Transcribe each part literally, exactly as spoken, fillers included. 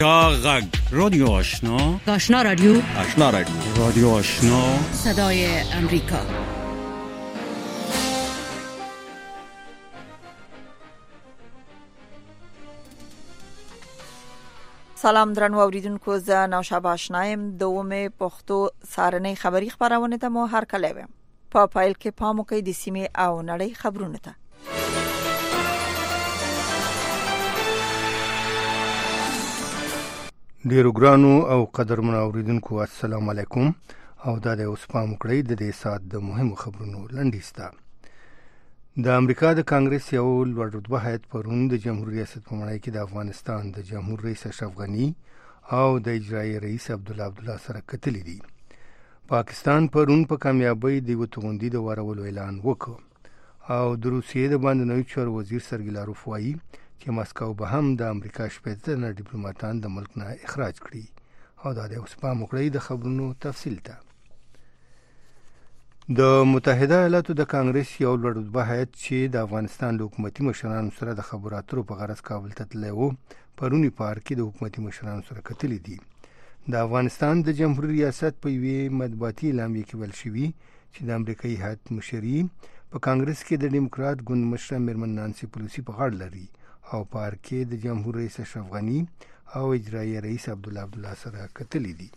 غږ رادیو آشنا آشنا رادیو آشنا رادیو رادیو آشنا صدای امریکا. سلام درنو اوریدونکو، زه نوشابه آشنایم. دومه پښتو سارنۍ خبری خبرونه ته مو هر کله ویم. په پایل کې پام وکړئ د سیمې او نړۍ خبرونه ته. ډیرو ګرانو او قدرمنو اوریدونکو السلام علیکم، او دا د اوس پام وکړئ د دې سات د مهمو خبرونو لنډیسته. د امریکا د کانګرس یو لوړ رتبه هیئت پرون د جمهوریت ریاست په مړی کې د افغانستان د جمهور رئیس اشرف غني او د اجرایي رئیس عبدالله عبدالله سره کتلي دي. پاکستان پرون په کامیابۍ د یوه توغندي د وارولو اعلان وکړ او د روسیې د بهرنیو چارو وزیر سرګی لاروف وایي چې مسکو به هم د امریکا شپږ تنه ډیپلوماټان د ملک نه اخراج کړي. او دا د اوس پام وکړئ د خبرونو تفصیل ته. د متحده ایالاتو د کانګرس یو لوړ رتبه هیئت چې د افغانستان له حکومتي مشرانو سره د خبرو اترو په غرض کابل ته تللی و، پرونی پارک کې د حکومتي مشرانو سره کتلي دي. د افغانستان د جمهوریت ریاست په یوې مطبوعاتي اعلامیه کې ویل شوي چې د امریکایي هیئت مشري په کانګرس کې د ډیموکرات ګوند مشره میرمن نانسي پیلوسي په غاړه لري او پارک کې د جمهور رئیس اشرف غني او اجرایي رئیس عبدالله عبدالله سره کتلي دي.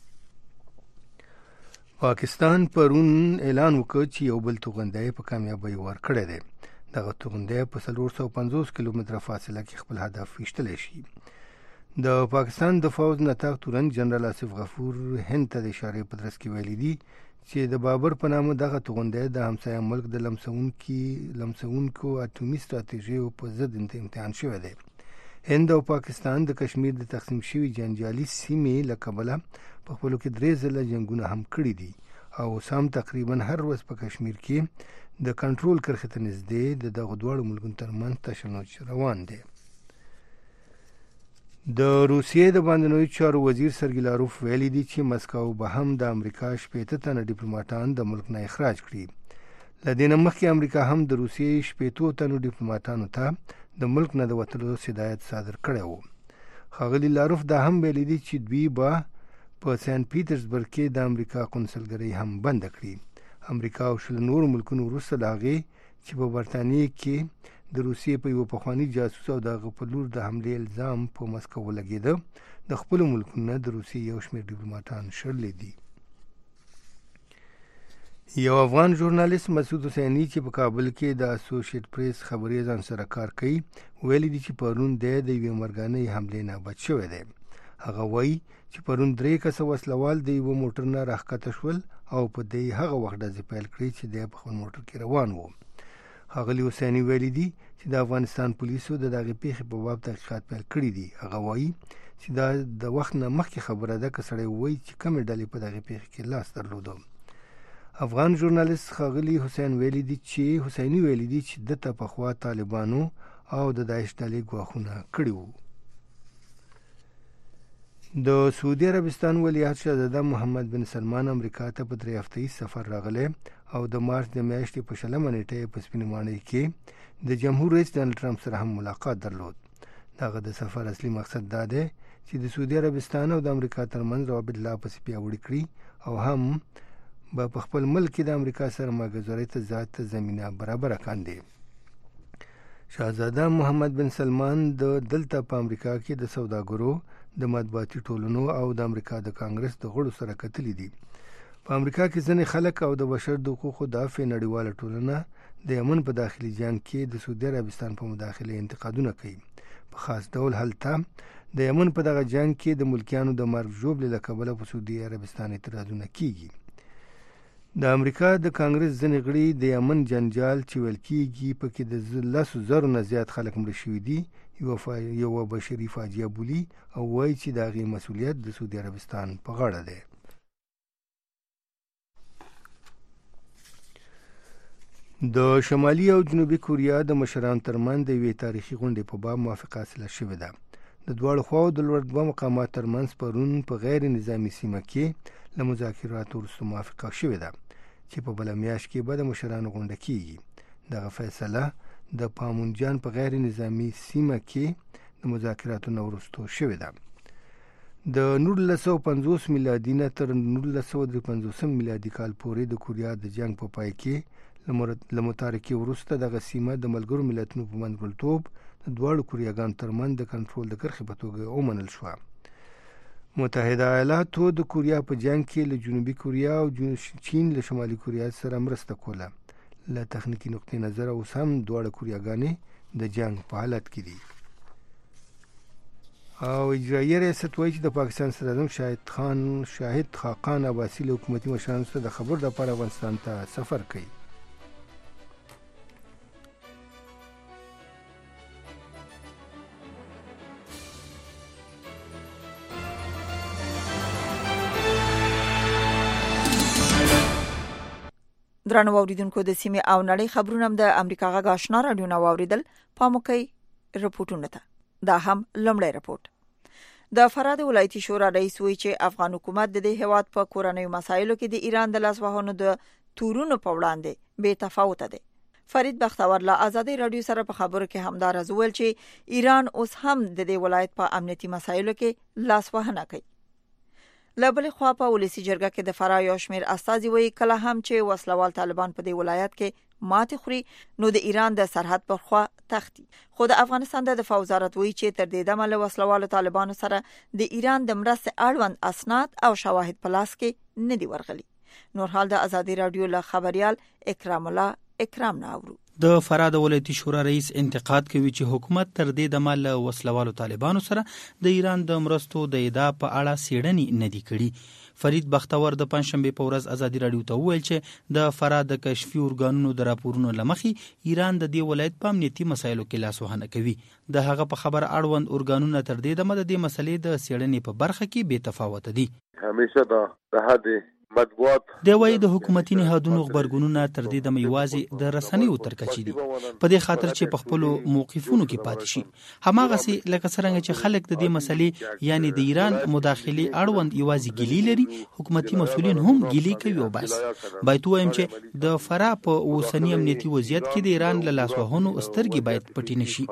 پاکستان پرون اعلان وکړ چې یو بل توغندی په کامیابۍ ورکړی دی. دغه توغندی په څلور سوه پنځوس کیلومتره فاصله کې خپل هدف ویشتلی شي. د پاکستان د فوج نطاق تورن جنرال آصف غفور هند ته د اشارې په ترڅ کې ویلي دي چې د بابر په نامه دغه توغندی د همسایه ملک د لمسونکي لمسونکو اټومي ستراتیژیو په ضد امتحان شوی دی. هند او پاکستان د کشمیر د تقسیم شوي جنجالي سیمې له کبله په خپلو کې درې ځله جنګونه هم کړي دي او اوس هم تقریبا هر ورځ په کشمیر کې د کنټرول کرښې ته نږدې د دغو دواړو ملکونو ترمنځ تشنج روان دی. د روسیې د بهرنیو چارو وزیر سرګی لاروف ویلي دي چې مسکو به هم د امریکا شپېته تنه ډیپلوماټان د ملک نه اخراج کړي. له دې نه مخکې امریکا هم د روسیې شپېتو تنو ډیپلوماټانو ته د ملک نه د وتلو هدایت صادر کړی و. ښاغلي لاروف دا هم ویلي دي چې دوی به په سنت پیټرزبرګ کې د امریکا قونسلګرۍ هم بنده کړي. امریکا او شل نورو ملکونو وروسته د هغې چې په برطانیې کې د روسیې په یوه پخواني جاسوس او د هغه په لور د حملې الزام په مسکو ولګېده، د خپلو ملکونو نه د روسیې یو شمېر ډیپلوماټان شړلي دي. یو افغان ژورنالیست مسعود حسیني چې په کابل کې د اسوسییټ پریس خبري ځان سره کار کوي ویلي دي چې پرون دی د یوې مرګانۍ حملې نه بچ شوی دی. هغه وایي چې پرون درې کسه وسلوال د یوه موټر نه راښکته شول او په دې هغه وخت ډزې پیل کړې چې دی په خپل موټر کې روان و. ښاغلي حسیني ویلي دي چې د افغانستان پولیسو د دغې پیښې په باب تحقیقات پیل کړي دي. هغه وایي چې دا د وخت نه مخکې خبره ده که سړی ووایي چې کمې ډلې په دغې پیښې کې لاس درلوده. افغان ژورنالیست ښاغلي حسین ویلي دي چې حسیني ویلي دي چې دته پخوا طالبانو او د داعش ډلې ګواښونه کړي وو. د سعودي عربستان ولیعهد شهزاده محمد بن سلمان امریکا ته په درې هفته ییز سفر راغلی او د مارچ د میاشتې په شلمه نیټه په سپینې ماڼۍ کې د جمهور رئیس ډانلډ ټرمپ سره هم ملاقات درلود. دغه د سفر اصلي مقصد دا دی چې د سعودي عربستان او د امریکا ترمنځ روابط لا پسې پیاوړي کړي او هم به په خپل ملک کې د امریکا سره ملګرۍ ته ذات زمینه برابره کاندي. شهزاده محمد بن سلمان د دلته په امریکا کې د سوداګرو د مطبوعاتي ټولنو او د امریکا د کانګرس د غړو سره کتلي دي. په امریکا کې ځینې خلک او د بشر د حقوقو دافع نړیواله ټولنه د یمن په داخلي جنگ کې د سعودي عربستان په مداخله انتقادونه کوي. په خاص ډول هلته د یمن په دغه جنگ کې د ملکیانو د مرګ ژوبلې له کبله په سعودي عربستان اعتراضونه کیږي. د امریکا د کانګرس ځینې غړي د یمن جنجال چې ویل کیږي پکې د لسو زرو نه زیات خلک مړه شوي دي یوه فا... یوه بشري فاجعه بولي او وایي چې د هغې مسؤلیت د سعودي عربستان په غاړه دی. د شمالي او جنوبي کوریا د مشرانو ترمنځ د یوې تاریخي غونډې په باب موافقه حاصله شوې ده. د دواړو خواو د لوړ رتبه مقاماتو ترمنځ پرون په غیر نظامي سیمه کې له مذاکراتو وروسته موافقه شوې ده چې په بله میاشت کې به د مشرانو غونډه کیږي. دغه فیصله د پامونجان په غیر نظامي سیمه کې د مذاکراتو نه وروسته شوې ده. د نولس سوه پنځوس میلادي نه تر نولس سوه درې پنځوسم میلادي کال پورې د کوریا د جنگ په پای کې له متارکې وروسته دغه سیمه د ملګرو ملتونو په منځګړیتوب د دواړو کوریاګانو ترمنځ د کنټرول د کرښې په توګه ومنل شوه. متحده ایالاتو د کوریا په جنگ کې له جنوبي کوریا او چین له شمالي کوریا سره مرسته کوله. له تخنیکي نقطې نظر اوس هم دواړه کوریاګانې د جنگ په حالت کې دي. او اجرایي ریاست وایي چې د پاکستان صدر اعظم شاهد خان شاهد خاقان عباسي له حکومتي مشرانو سره د خبرو لپاره افغانستان ته سفر کوي. درنو اوریدونکو د سیمې او نړۍ خبرونه د امریکا غږ آشنا رادیو نو اوریدل پاموکي رپورټونه ته. دا هم لومړی رپورټ. د فراه د ولایتي شورا رئیس وایي چې افغان حکومت د دې هیواد په کورنیو مسایلو کې د ایران د لاسوهنو د تورونو په وړاندې بې تفاوت دی. فرید بختور له آزادي رادیو سره په خبرو کې همدار ازول چې ایران اوس هم د دې ولایت په امنیتي مسایلو کې لاسوهنه کوي. لبل خوا په ولسی جرګه کې د فراه یو شمېر استازي وایي کله هم چې وسلوال طالبان په دې ولایت کې ماتې خوري نو د ایران د سرحد پر خوا تختی. خو د افغانستان د دفاع وزارت وایي چې تر دې دمه له وسلوالو طالبانو سره د ایران د مرستې اړوند اسناد او شواهد په لاس کې نه دي ورغلي. نور حال د آزادي رادیو له خبريال اکرام الله اکرام ناورو. د فراه د ولایتي شورا رئیس انتقاد کوي چې حکومت تر دې دمه له وسلوالو طالبانو سره د ایران د مرستو د ادعا په اړه څېړنې نه دي کړي. فرید بختور د پنځشنبه په ورځ آزادي رادیو ته وویل چې د فراه د کشفي ارګانونو د راپورونو لمخې ایران د دې ولایت په امنیتي مسایلو کې لاسوهنه کوي. د هغه په خبر اړوند ارګانونه تر دې دمه د دې مسلې د څېړنې په برخه کې بې تفاوت دي. همیشه د حد مطبوعات د وای د حکومتي نهادونو خبرګونونه تر دې د میوازي د رسنیو ترکچې دي په دې خاطر چې په خپل موقفونو کې پاتې شي. هماغه سي لکه څنګه چې خلک د دې مسلې یعنی د ایران مداخله اړوند یوازې ګلی لري، حکومتي مسولین هم ګلی کوي او بس. باید وایم چې د فراه په اوسنی امنیتي وضعیت کې د ایران له لاسوهنو سترګې باید پټې نشي.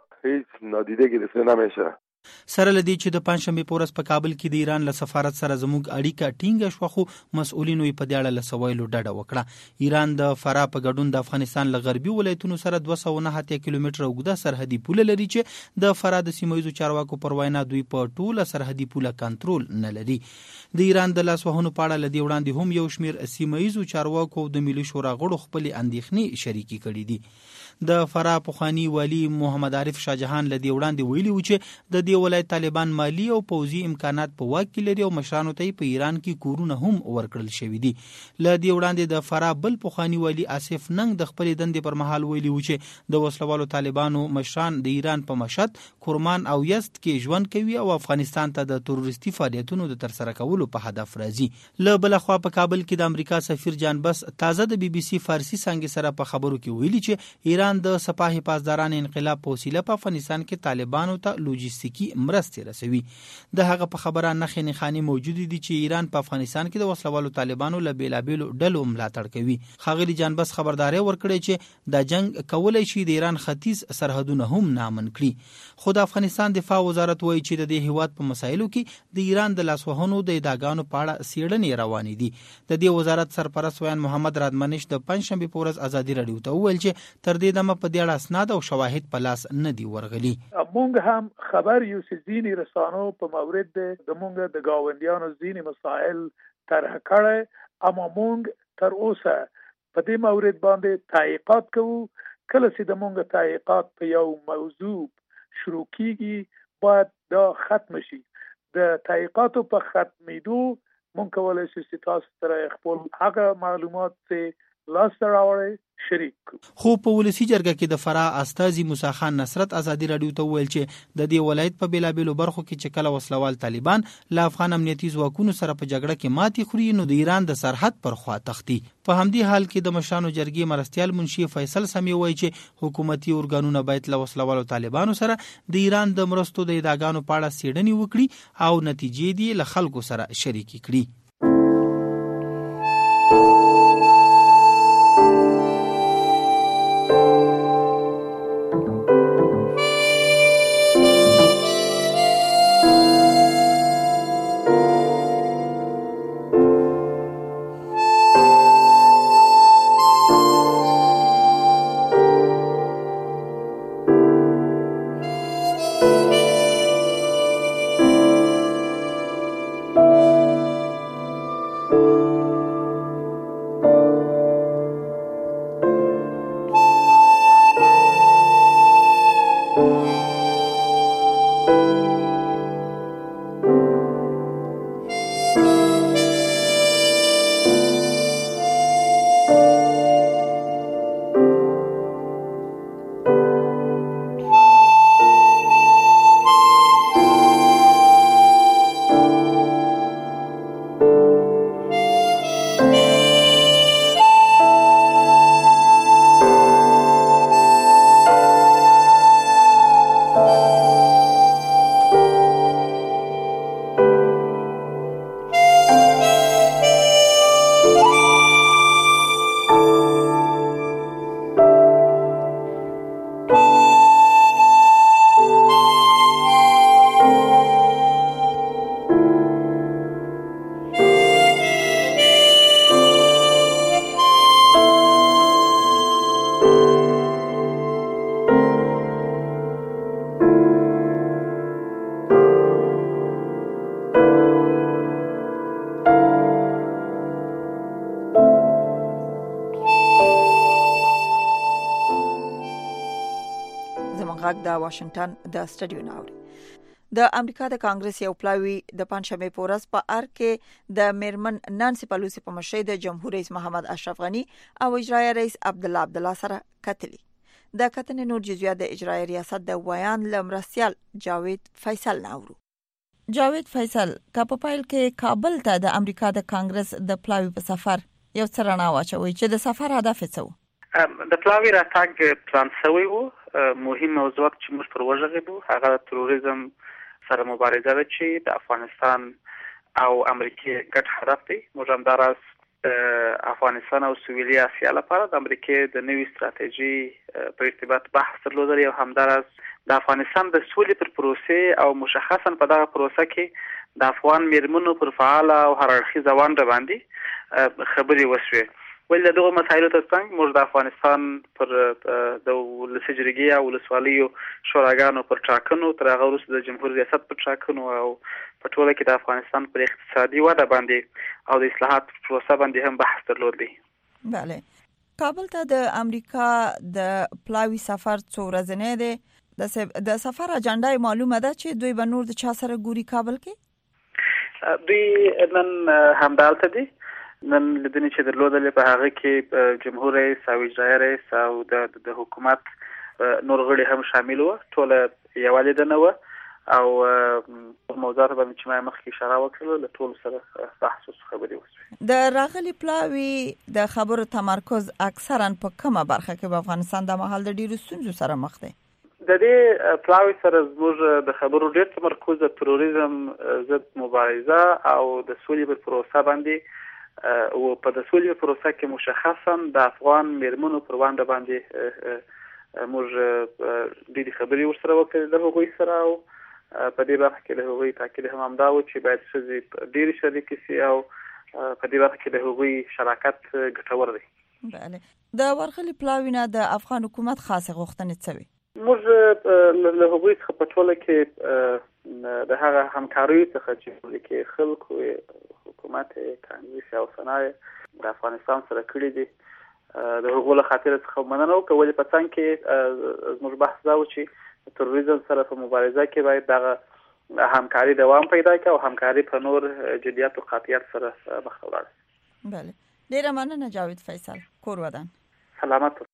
هیڅ نادیده کې څه نمیشه. سره لدی چې د پنځشنبه په ورځ په کابل کې د ایران له سفارت سره زموږ اړیکه ټینګه شو، خو مسؤلینو په دې اړه له سوالو ډډه وکړه. ایران د فراه په ګډون د افغانستان له غربي ولایتونو سره دوه سوه نه اتیا کیلومتره اوږده سرحدي پوله لري چې د فراه د سیمایي چارواکو پر وینا دوی په ټوله سرحدي پوله کنټرول نه لري. د ایران د لاسوهنو په اړه لدی وړاندې هم یو شمېر سیمایي چارواکو د ملي شورا غړو خپل اندېښنې شریکي کړې دي. د فراه پخوانی والی محمد عارف شاهجهان لدی وړاندې ویلي و چې د دې ولایت طالبان مالی او پوځي امکانات په واک کې لري او مشرانو ته په ایران کې کورونه هم ورکړل شوی دي. لدی وړاندې د فراه بل پخوانی والی آصف ننګ د خپل دندې پر مهال ویلي و چې د وسلوالو طالبانو مشران د ایران په مشهد، کرمان او یزد کې ژوند کوي او افغانستان ته د تروریستي فعالیتونو د ترسره کولو په هدف راځي. له بل خوا په کابل کې د امریکا سفیر جان بس تازه د بي بي سي فارسی څنګه سره په خبرو کې ویلي چې ایران د سپاه پاسداران انقلاب په وسیله په افغانستان کې طالبانو ته لوجستیکي مرستې رسوي. د هغه په خبره نخې نښانې موجود دي چې ایران په افغانستان کې د وسلوالو طالبانو له بیلابیلو ډلو ملاتړ کوي. ښاغلي جان بس خبرداري ورکړي چې د جنگ کولای شي د ایران ختیځ سرحدونه هم نامن کړي. خو د افغانستان دفاع وزارت وایي چې د دې هیواد په مسایلو کې د ایران د لاسوهنو د ادعاګانو په اړه څېړنې روانې دي. د دې وزارت سرپرست ویان محمد رادمنش د پنځشنبه په ورځ آزادي رادیو ته وویل چې تر دې دمه په دې اړه اسناد او شواهد په لاس نه دي ورغلي. مونږ هم خبر یو چې ځینې رسانو په مورد د مونږ د گاونډیانو ځینې مسائل طرح کړي، اما مونږ تر اوسه په دې مورد باندې تحقیقات کوو. کله چې د مونږ تحقیقات په یو موضوع شروع کیږي باید دا ختم شي. د تحقیقاتو په ختمېدو مونږ کولای شو چې تاسو سره خپل هغه معلومات چې لاس راوړي شریک. خو په ولسی جرګه کې د فراه استازي موسی خان نصرت آزادي رادیو ته ویل چې د دې ولایت په بیلابیلو برخو کې چې کله وسلوال طالبان له افغان امنیتي ځواکونو سره په جګړه کې ماتې خوري نو د ایران د سرحد پر خوا تختی. په همدې حال کې د مشرانو جرګې مرستيال منشي فیصل سمي وایي چې حکومتي ارګانونه باید له وسلوالو طالبانو سره د ایران د مرستو د ادعاګانو په اړه څېړنې وکړي او نتیجې دې له خلکو سره شریکې کړي. غږ د واشنگټن د سټډیو ناوړي. د امریکا د کانګرس یو پلاوی د پنځمه پورس په ار کې د میرمن نانسی پلوسی په مشرۍ د جمهور رئیس محمد اشرف غنی او اجرایي رئیس عبد الله عبد الله سره کتلی. د کتنې نور جزئیات د اجرایي ریاست د ویان لمرسیال جاوید فیصل ناورو. جاوید فیصل کا په پایل کې کابل ته د امریکا د کانګرس د پلاوی په سفر یو څرنا واچوي چې د سفر هدف څه و؟ د پلاوی راتګ پلان شوی و. مهم موضوعات چې موږ پر وژغېدو هغه تروریزم سره مبارزه ده چې د افغانستان او امریکای ګډ هدف دی. موږ هم دراز افغانستان او سویلي اسیا لپاره د امریکای د نوې ستراتیژي په ارتباط بحث درلودل او هم دراز د افغانستان د سولې پر پروسې او مشخصا په دغه پروسه کې د افغان میرمنو پر فعال او هر اړخیزه ونډه باندې خبرې وشوې. ولې دغه مسایلو ته څنګه موږ د افغانستان پر د ولسمشرۍ او ولسوالیو شوراګانو پر ټاکنو تر هغه وروسته د جمهور ریاست پر ټاکنو او په ټوله کې د افغانستان پر اقتصادي وده باندې او د اصلاحات پروسه باندې هم بحث درلود دی. بله. کابل ته د امریکا د پلاوی سفر څو ورځې دی. د د سفر اجنډا معلومه ده چې دوی به نور د چا سره ګوري کابل کې؟ دوی نن همدالته دي. نن لدنی چې درلودلې په هغه کې جمهور رئیس او اجرایي رئیس او د د حکومت نور غړي هم شامل وو. ټول یوالې ده نه و او موضوعات باندې چې ما مخکې اشاره وکړه له ټول سره بحث او خبرې وشوې. د راغلي پلاوی د خبرو تمرکز اکثرا په کومه برخه کې په افغانستان د مهال د ډیرو ستونزو سره مخ دی؟ د دې پلاوی سره زموږ د خبرو ډیر تمرکز د تروریزم ضد مبارزه او د سولې پر پروسه باندې او په د سولې پروسه کې مشخصا د افغان میرمنو پر وړاندې باندې موږ د دې خبرې ورسره وکړې د هغوی سره او په دې برخه کې د هغوی تاکید هم همدا و چې باید ښځې ډېرې شریکې شي او په دې برخه کې د هغوی شراکت ګټور دی. بله. د ورغلي پلاوي نه د افغان حکومت خاصه غوښتنې څه وي؟ موږ له هغوی څخه په ټوله کې د هغه همکاریو څخه چې کې خلکو حکومت کانګرس او صنایع د افغانستان سره کړی دي د هغو له خاطر څخه مننه وکړه. ولې په څنګ کې زموږ بحث دا و چې تروریزم سره په مبارزه کې باید دغه همکاري دوام پیدا کړي او همکاري په نور جدیات او قاطعیت سره مخ ته ولاړ شي. بله. ډیره مننه جاوید فیصل. کور ودان. سلامت.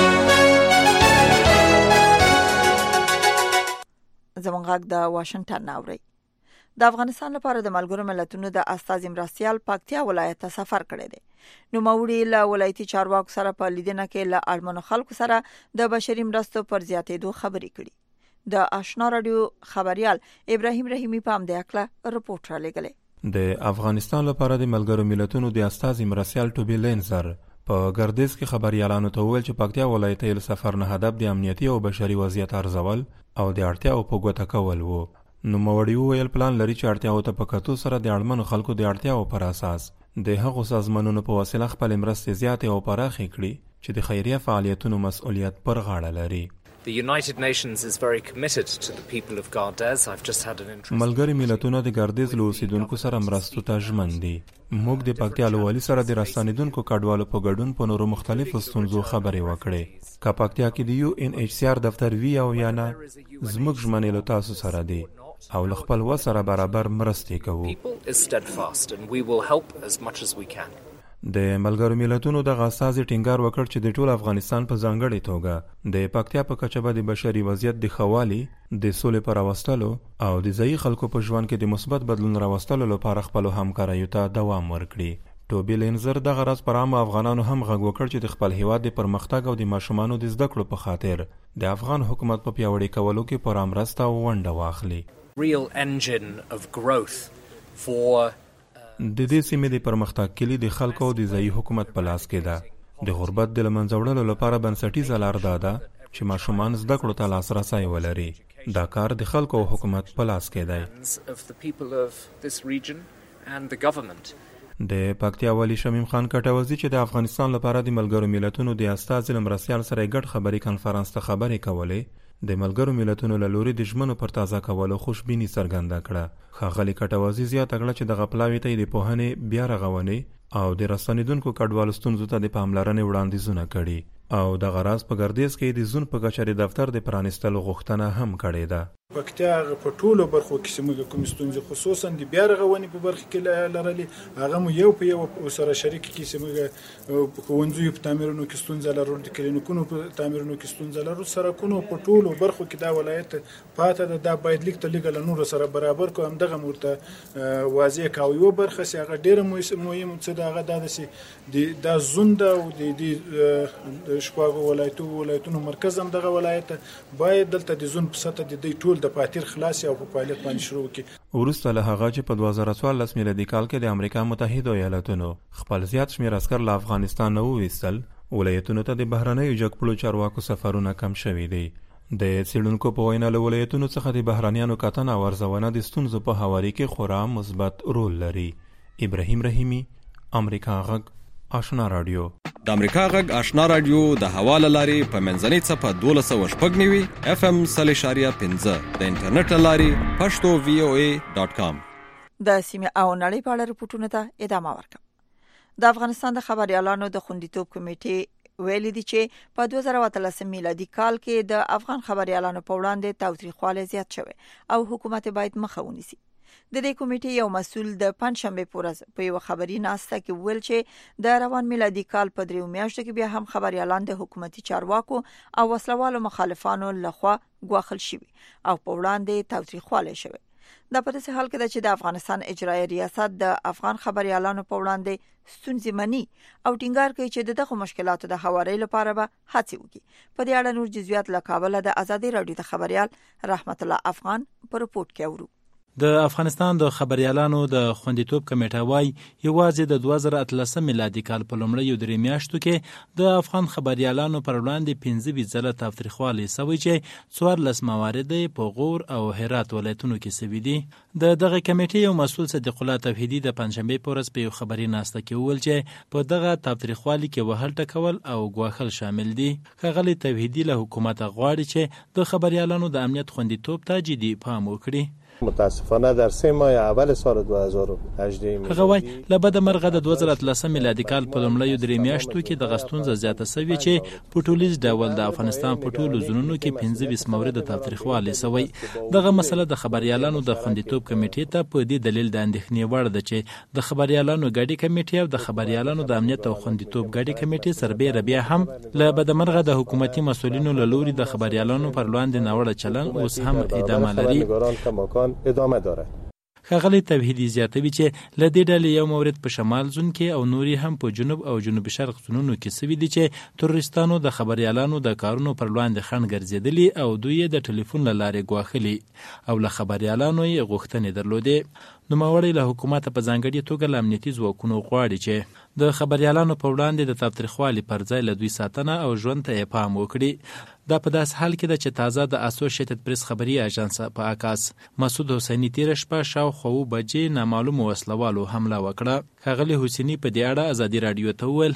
زموږ غږ د واشنگټن ناوړي. د افغانستان لپاره د ملګرو ملتونو د استازي مرستيال پکتیا ولایت ته سفر کړی دی. نو موري له ولایتي چارواکو سره په لیدنه کې له اړمنو خلکو سره د بشري مرستو پر زیاتېدو خبرې کړي. د آشنا رادیو خبريال ابراهيم رحیمي په امده اکله رپورټ را لګلې. د افغانستان لپاره د ملګرو ملتونو د استازي مرستيال ټوبي لینزر په ګردیز کې خبريالانو ته وویل چې پکتیا ولایت یې سفر نه هدف د امنیتي او بشري وضعیت ارزول او د اړتیاو په ګوته کول وو. نو موري ویل پلان لري چې اړتیاو ته په کتو سره د اړمنو خلکو د اړتیاو پر اساس د هغو سازمانونو په وسیله خپل مرستې زیاتې او پراخې کړي چې د خیریه فعالیتونو مسؤلیت پر غاړه لري. The United Nations is very committed to the people of Gardez. I've just had an interest. ملګری ملتونه د ګردیز له اوسیدونکو سره مرستو ته ژمن دي. موږ د پکتیا له والي سره د راستنیدونکو کډوالو په ګډون په نورو مختلفو ستونزو خبرې وکړې. که پکتیا کې د یو ان ایچ سی آر دفتر وی او یا نه زموږ ژمنې له تاسو سره دي او له خپل وسره برابر مرستې کوو. People is steadfast and we will help as much as we can. د ملګرو ملتونو د غاستازي ټینګار وکړ چې د ټول افغانستان په ځانګړې توګه د پکتیا په کچه به د بشري وضعیت د خوالي د سولې پر راوستلو او د ځایي خلکو په ژوند کې د مثبت بدلون راوستلو لپاره خپل همکاریو ته دوام ورکړي. ټوبي لینزر د غرض پر عام افغانانو هم غږ وکړ چې د خپل هیواد د پرمختګ او د ماشومانو د زده کړو په خاطر د افغان حکومت په پیاوړي کولو کې پر امرسته ونډه واخلي. Real engine of growth for د دې سیمې د پرمختګ کلی د خلکو او د ځایي حکومت په لاس کې ده. د غربت د له منځه وړلو لپاره بنسټیزه لار دا ده چې ماشومان زده کړو ته لاسرسی ولري. دا کار د خلکو او حکومت په لاس کې دی. د پکتیا والی شمیم خان کټوزی چې د افغانستان لپاره د ملګرو ملتونو د استازي مرستيال سره ګډ خبري کانفرنس ته خبرې کولې د ملګرو ملتونو له لوري د ژمنو پر تازه کولو خوشبیني څرګنده کړه. ښاغلي کټوزی زیاته کړه چې دغه پلاوي ته د پوهنې بیا رغونې او د راستنیدونکو کډوالو ستونزو ته د پاملرنې وړاندیزونه کړي. او د غراز په ګردیز کې د زون په کچاري دفتر د پرانستلو غوښتنه هم کړې ده. پکتیا په ټولو برخو کې سیمه کوم ستونزې خصوصا د بیا رغونې په برخه کې لرلې هغه مو یو په یو سره شریک کې سیمه کوونځي په تعمیرونو کې ستونزې لرل، د کلینیکونو په تعمیرونو کې ستونزې لرل، سرکونو په ټولو برخو کې دا ولایت پاته ده. دا باید لیک ته لیک له نور سره برابر کو هم دغه مرته واضح کاوي. یو برخه سي هغه ډیره مهم څه دا هغه د سي د زوند او د شپږ ولایتو ولایتونو مرکز هم دغه ولایت باید دلته د زون په سطح د ټول د پاتیر خلاص او په فعالیت باندې شروع کړي. ورسته له هغه چې په دوه زره څوارلس میلادي کال کې د امریکا متحده ایالاتونو خپل زیات شمیر عسكر له افغانستان نه وویستل، ولایتونو ته د بهرنیو جګپړو چارواکو سفرونه کم شوي دي. د څېړونکو په وینا له ولایتونو څخه د بهرنیانو کتنه او ارزونه د ستونزو په هواري کې خورا مثبت رول لري. ابراهیم رحیمی، امریکا غږ، آشنا رادیو. د امریکا غږ آشنا رادیو د حواله لاري په منځنۍ صفه دولس سوه شپږ نوي اف ام سل اشاریه پنځه د انټرنیټ لاري پښتو وی او ای ډاټ کام. د سیمه او نړۍ په اړه رپورټونه ته ادامه ورکوم. د افغانستان د خبريالانو د خوندیتوب کمیټې ویلي دي چې په دوه زره اتلس میلادي کال کې د افغان خبريالانو په وړاندې تاوتریخوالی زیات شوی او حکومت باید مخه ونیسي. د دې کمیټې یو مسؤل د پنځشنبه په ورځ په یو خبري ناسته کې ویل چې د روان میلادي کال په دریو میاشتو کې بیا هم خبريالان د حکومتي چارواکو او وسلوالو مخالفانو لخوا ګواښل شوي او په وړاندې تاوتریخوالی شوی. دا په داسې حال کې ده چې د افغانستان اجرایي ریاست د افغان خبريالانو په وړاندې ستونزې مني او ټینګار کوي چې دغه مشکلاتو د هواري لپاره به هڅې وکړي. په دې اړه نور جزئیات له کابل د ازادي رادیو د خبريال رحمت الله افغان په رپورت کې اورو. د افغانستان د خبريالانو د خوندیتوب کمیټه وايي یوازې د دوه زره اتلس میلادي کال په لومړیو درې میاشتو کې د افغان خبريالانو پر وړاندې پنځه ویشت ځله تاوتریخوالی شوی چې څوارلس موارد په غور او هرات ولایتونو کې شوي دي. د دغه کمیټې یو مسؤل صدیق الله توحیدي د پنځشنبه په ورځ په یو خبري ناسته کې وویل چې په دغه تاوتریخوالي کې وهل ټکول او ګواښل شامل دي. ښاغلي توحیدي له حکومت غواړي چې د خبريالانو د امنیت خوندیتوب ته جدي پام وکړي. متاسفانه در سه ماه اول سال دوه هزار و هجده هغه وای لبد مرغه د دوه زره اتلس میلادي کال په لومړیو درې میاشتو کې د غستونزه زیاته شوې چې په ټولیز ډول د افغانستان په ټولو زونونو کې پنځه ویشت مورد تاوتریخوالی شوی. دغه مسله د خبريالانو د خوندیتوب کمیټې ته په دې دلیل د اندېښنې وړ ده چې د خبريالانو ګډي کمیټې او د خبريالانو د امنیت او خوندیتوب ګډي کمیټې سربېره بیا هم لبد مرغه د حکومتي مسؤلینو له لوري د خبريالانو پر وړاندې ناوړه چلن اوس هم ادامه لري. ادامه داره. ښاغلي توحیدي زیاتوي چې له دې ډلې یو مورد په شمال زون کې او نوري هم په جنوب او جنوب شرق زونونو کې شوي دي چې تروریستانو د خبريالانو د کارونو پر وړاندې خنډ ګرځېدلي او دوی د ټلیفون له لارې ګواښلي او له خبريالانو یې غوښتنې درلودې. نوموړی له حکومت په ځانګړي توګه له امنیتي ځواکونو غواړي چې د خبريالانو په وړاندې د تاوتریخوالي پر ځای له دوی ساتنه او ژوند ته یې پام وکړي. دا په داس حال کې ده چې تازه د اسوسییټډ پریس خبري اژانس په اساس مسعود حسیني تیر شپه شاوخوا بجې نامعلوم وسلوالو حمله وکړه. ښاغلي حسیني په دې اړه ازادي رادیو ته وویل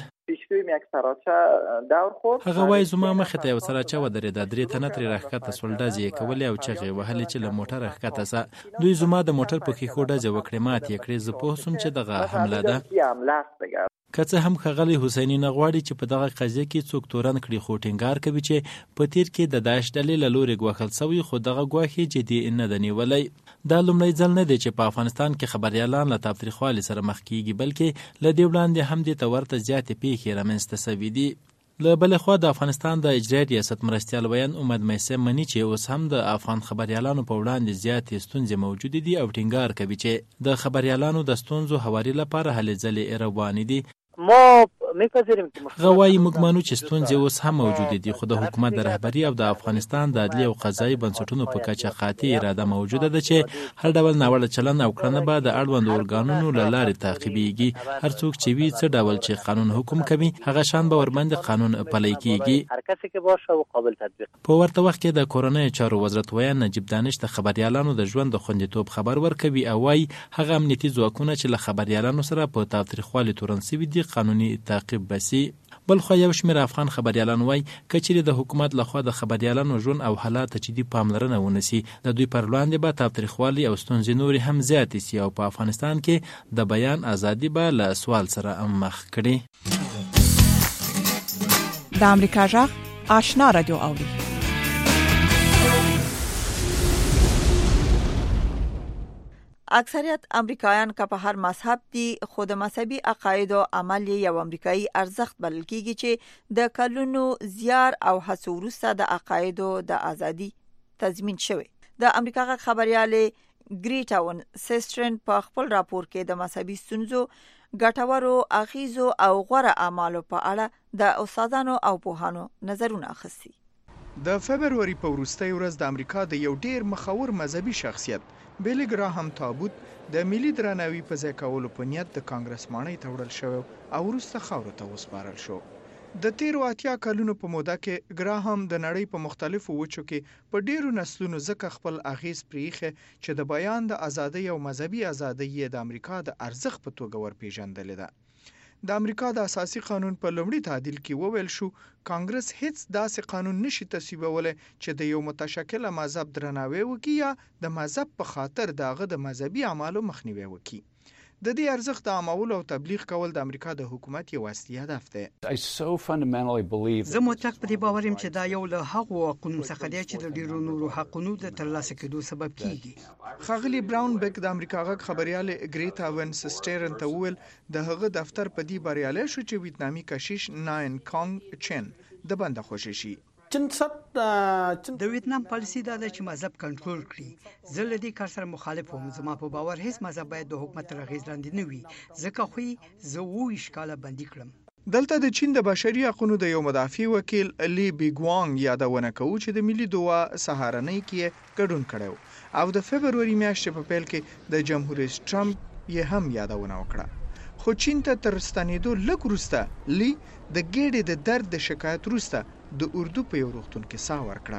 هغه وایي زما مخې ته یو سراچه ودرېده، درې تنه ترې راښکته سول، ډزې یې کولې او چغې وهلې چې له موټره ښکته سه. دوی زما د موټر په ښیښو ډزې وکړې، مات یې کړې. زه پوه سوم چې دغه حمله ده. که څه هم ښاغلي حسیني نه غواړي چې په دغه قضیه کې څوک تورن کړي، خو ټینګار کوي چې په تیر کې د داعش ډلې له لورې ګواښل شوي، خو دغه ګواښ جدي نه ده نیولی. دا لومړی ځل نه دی چې په افغانستان کې خبريالان له تاوتریخوالي سره مخ کیږي، بلکې له دې وړاندې هم دې ته ورته زیاتې پیښې رامنځته شوي دي. له بلې خوا د افغانستان د اجرایي ریاست مرستیال ویان امید میسه مني چې اوس هم د افغان خبريالانو په وړاندې زیاتې ستونزې موجود دي او ټینګار کوي چې د خبريالانو د ستونزو هواري لپاره هلې ځلې روانې دي. ما میپذیریم که غوايي موږ مانو چې ستونزې اوس هم موجود دي، خو د حکومت د رهبري او د افغانستان د عدلي او قضایي بنسټونو په کچه قاطع اراده موجوده ده چې هر ډول ناوړه چلند او کړنه به د اړوند ارګانونو له لارې تعقیبېږي. هر څوک چې وي څه ډول چې قانون حکم کوي هغه شان به ورباندې قانون پلی کیږي. هر کس که باشه او قابل تطبیق. په ورته وخت کې د کورنۍ چارو وزارت ویان نجیب دانش د خبريالانو د ژوند د خوندیتوب خبر ورکوي او وايي هغه امنیتي ځواکونه چې له خبريالانو سره په تاوتریخوالي تورن شوي دي قانوني تعقیب بسي. بل خو یو شمېر افغان خبريالان وای کچېرې د حکومت لخوا د خبريالانو ژوند او حالات چې دی پاملرنه ونسی د دوی پر وړاندې به تاوتریخوالي او ستونزې نورې هم زیاتې سي او په افغانستان کې د بیان ازادي به له سوال سره مخ کړي. د امریکا غږ آشنا رادیو اوري. اکثریت امریکایان که په هر مذهب دي خو د مذهبي عقاید او عمل یو امریکایي ارزښت بلل کیږي چې د کلونو زیار او هڅو وروسته د عقایدو د ازادي تضمین شوی. د امریکا غږ خبريال ګریټاون سیسټرن په خپل راپور کې د مذهبي ستونزو ګټورو اغیزو او غوره اعمالو په اړه د استادانو او پوهانو نظرونه اخیستي. د فبرवरी په وروستۍ ورځ د امریکا د یو ډیر مخور مذهبي شخصیت بیلی ګراهام تابوت د ملي درناوي په ځای کولو په نیت د کانګرس ماڼۍ ته وړل شو او وروسته خاورو ته وسپارل شو. د تیرو اتیا کلونو په موده کې ګراهام د نړۍ په مختلفو وچو کې په ډیرو نسلونو ځکه خپل اغیز پریخه چې د بیان د ازادۍ او مذهبي ازادۍ د امریکا د ارزښت په توګه ورپېژندل ده. د امریکا د اساسي قانون په لومړي تعدیل کې وویل شو کانګرس هیڅ داسې قانون نشي تصویبولای چې د یو متشکل مذهب درناوی وکړي یا د مذهب په خاطر دغه د مذهبي اعمالو مخنیوي وکړي. د دې ارزښت د عامولو او تبلیغ کول د امریکا د حکومت یو اصلي هدف دی. زه مطلق په دې باور یم چې دا یو له هغو حقونو څخه دی چې د ډیرو نورو حقونو د ترلاسه کېدو سبب کیږي. خاغلی براون بیک د امریکا غږ خبريال ګریټاون سیسټرن ته وویل د هغه دفتر په دې بریالي شو چې ویتنامي کشیش ناین کانګ چن د بنده خوشی شي. د ویتنام پالیسی دا ده چې مذهب کنټرول کړي. زه له دې کار سره مخالف وم. زما په باور هیڅ مذهب باید د حکومت تر اغیز لاندې نه وي ځکه خو زه اوویشت کاله بندي کړم. دلته د چین د بشري حقوقو د یو مدافع وکیل لی بیګوانګ یادونه کوي چې د ملي دوا سهارنۍ کې ګډون کړو او د فبرवरी میاشتې په پیل کې د جمهور رئیس ټرمپ یې هم یادونه وکړه. خو چین ته تر ستنېدو لږ وروسته لی د ګېډې د درد د شکایت وروسته د اردو په یو روغتون کې ساه ورکړه.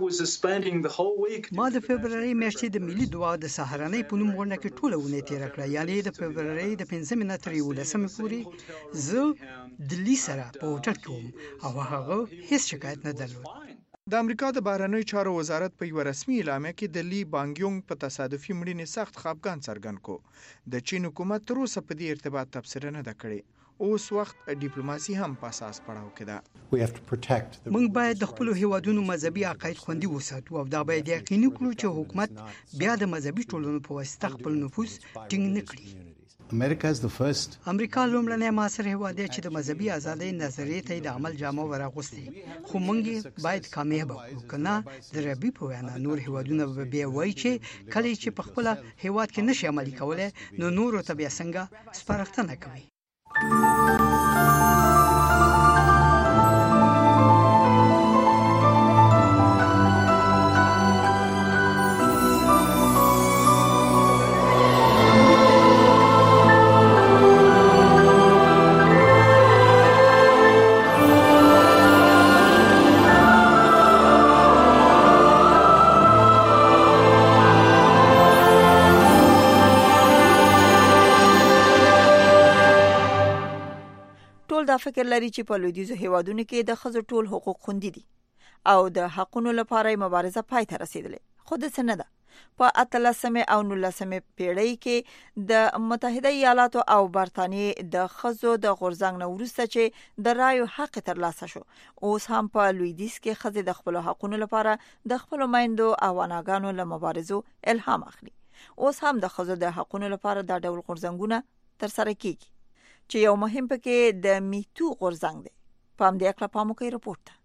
ما د فبرवरी میاشتې د ملي دعا د سهارنۍ په نوم ورنه کې ټوله ونه تیر کړه، یعنی د فبرवरी د پنځمې نه تر یولسمې پورې زه د لی سره په هوټل کې وم او هغه هیڅ شکایت نه درلود. د امریکا د بهرنیو چارو وزارت په یو رسمي اعلامیه کې د لی بانګیونګ په تصادفي مړینې سخت خفګان څرګند کو. د چین حکومت تر اوسه په دې ارتباط تبصره نه ده کړې. اوس وخت ډیپلوماسي هم په اساس پړاو کې ده. موږ باید د خپل هیوادونو مذهبي عقاید خوندي وساتو او دا باید یقیني کړو چې حکومت بیا د مذهبي ټولنو په واسطه خپل نفوذ ټینګ نه کړي. امریکا لومړنی معاصر هیواد دی چې د مذهبي ازادۍ نظریې ته د عمل جامه ورغوستي، خو موږ باید کامیاب وکړو کنه د ربي په وینا نور هیوادونه به بیا وایي چې کله چې په خپل هیواد کې نشي عملي کولای نو نور ته بیا څنګه سپارښتنه کوي. دا فکر لري چې په لویدیځو هیوادونو کې د ښځو ټول حقوق خوندي دي او د حقونو لپاره مبارزه پای ته رسیدلې، خو د څه نه ده. په اتلسمې او نولسمې پیړۍ کې د متحده ایالاتو او برتانیې د ښځو د غورځنګ نه وروسته چې د رایو حق ترلاسه شو، اوس هم په لویدیځ کې ښځې د خپل حقونو لپاره د خپل میندو او اناګانو له مبارزو الهام اخلي. اوس هم د ښځو د حقونو لپاره دا ډول غورځنګونه ترسره کیږي چې یو مهم پکې د میتو غورځنګ دی. پام دې کړه پامو کوي رپورټ ته.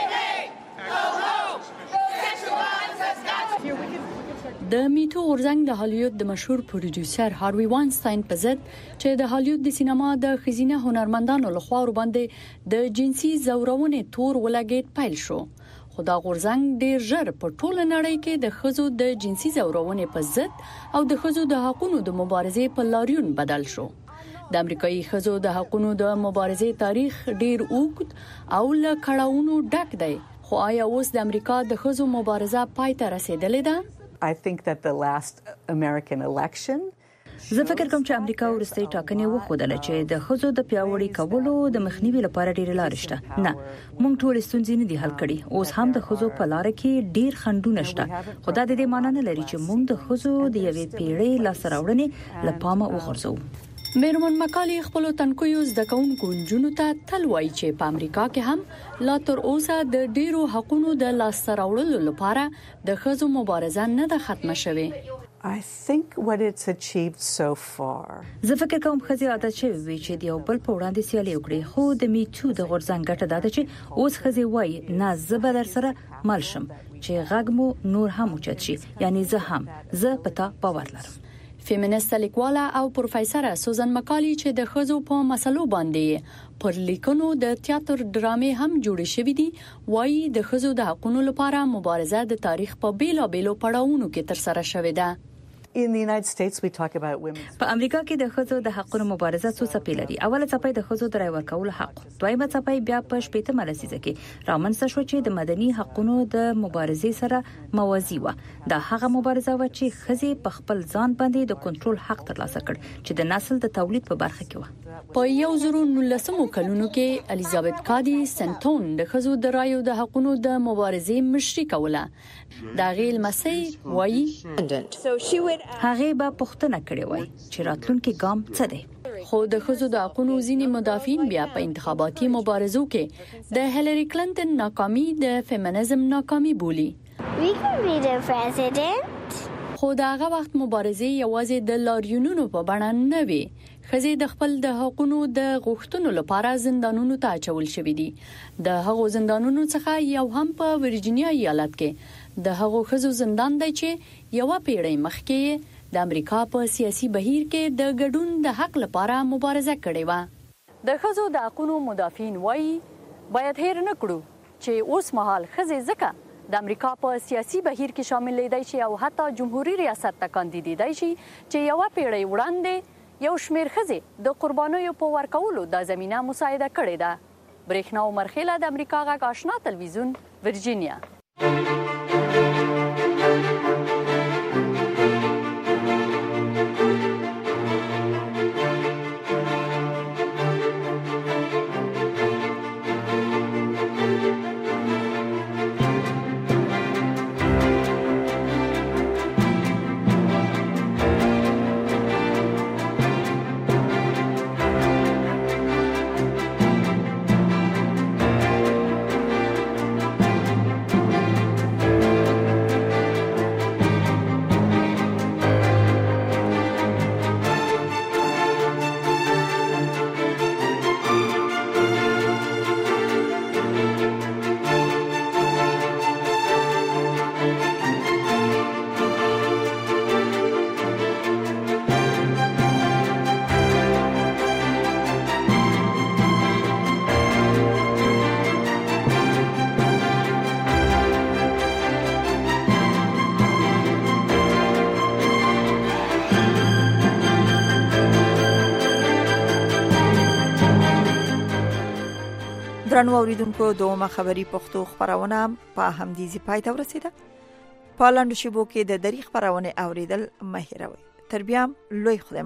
د میتو غورځنګ د هالیوډ د مشهور پروډوسر هاروی واینسټاین په ضد چې د هالیوډ د سینما د ښځینه هنرمندانو لخوا ورباندې د جنسي زورونې تور ولګید پیل شو. خو دا غورځنګ ډیر ژر په ټوله نړۍ کې د ښځو د جنسي زورونې په ضد او د ښځو د حقوقو د مبارزې په لاریون بدل شو. د امریکایي ښځو د حقوقو د مبارزې تاریخ ډیر اوږد او له کړهونو ډک دی، خو آیا اوس د امریکا د ښځو مبارزه پای ته رسیدلې ده؟ I think that the last American election زه فکر کوم چې امریکا ورستۍ ټاکنې وښودله چې د ښځو د پیاوړي کولو د مخنیوي لپاره ډېر لارې شته. نه، موږ ټول ستونزې نه دي حل کړي. اوس هم د ښځو په لار کې ډېر خنډونه شته. خو دا د دې معنی نه لري چې موږ د ښځو د یوې پیړۍ لاسته راوړنې له پامه وغورځوو. میرمن مکالي خپل تنکیو زده کوونکو نجونو ته تل وایي چې په امریکا کې هم لا تر اوسه د ډیرو حقوقو د لاسته راوړلو لپاره د ښځو مبارزه نه ده ختمه شوې. I think what it's achieved so far. زه فکر کوم ښځې عادت شوي وي چې د یو بل په وړاندې سیالي وکړي، خو د میټو د غورځنګ ګټه دا ده چې اوس ښځې وایي نه زه به در سره مل شم چې غږ مو نور هم اوچت شي، یعنی زه هم زه په تا باور لرم. فیمینست لیکواله او پروفیسوره سوزن مکالي چې د ښځو په مسلو باندې پر لیکنو د تیاتر ډرامې هم جوړې شوې دي، وایي د ښځو د حقوقو لپاره مبارزه د تاریخ په بیلابیلو پړاوونو کې تر سره شوې ده. In the United States we talk about women. په امریکا کې د ښځو د حقوقو مبارزه څو څپې لري. اوله څپه د ښځو د رای ورکولو حق، دویمه څپه بیا په شپږمه لسیزه کې رامنځته شو چې د مدني حقوقو د مبارزې سره موازی و. دا هغه مبارزه و چې ښځې په خپل ځان باندې د کنټرول حق ترلاسه کړ چې د نسل د تولید په برخه کې و. په یو زرو نولسمو کلونو کې الیزابت کادي سنټون د ښځو د رایو د حقوقو د مبارزې مشري کوله. دا غیل مسي وایي هغه به پښتنه کړې وای چې راتلونکي ګام څه دی. خو د ښځو د حقوقو ځینې مدافعین بیا په انتخاباتي مبارزو کې د هیلری کلینټن ناکامي د فیمینیزم ناکامي بولي. We can be the president. خو دا هغه وخت مبارزې یوازې د لاریونونو په بڼه نه وي. ښځې د خپل د حقوقو د غوښتنو لپاره زندانونو ته اچول شوې دي. د هغو زندانونو څخه یو هم په ورجینیا ایالت کې د هغو ښځو زندان دی چې یو پیړۍ مخکې د امریکا په سیاسي بهیر کې د ګډون د حق لپاره مبارزه کړې و. د ښځو د حقوقو مدافعین وایي باید هیر نه کړو چې اوس مهال ښځې ځکه د امریکا په سیاسي بهیر کې شامل دی شي او حتی جمهوریت ریاست ته کاندیدای شي چې یو پیړۍ وړاندې یو شمیر ښځې د قربانیو په ورکولو د زمينه مساعده کړې ده. برېښنا عمرخیله د امریکا غږ آشنا تلویزیون ورجینیا. درنو اوریدونکو دومره خبری پښتو خبرونه په همدې ځای ته ورسیده. په لاندو شیبو کې د دری خبرونه اوریدل مه هیروئ. تر بیا لوی خدای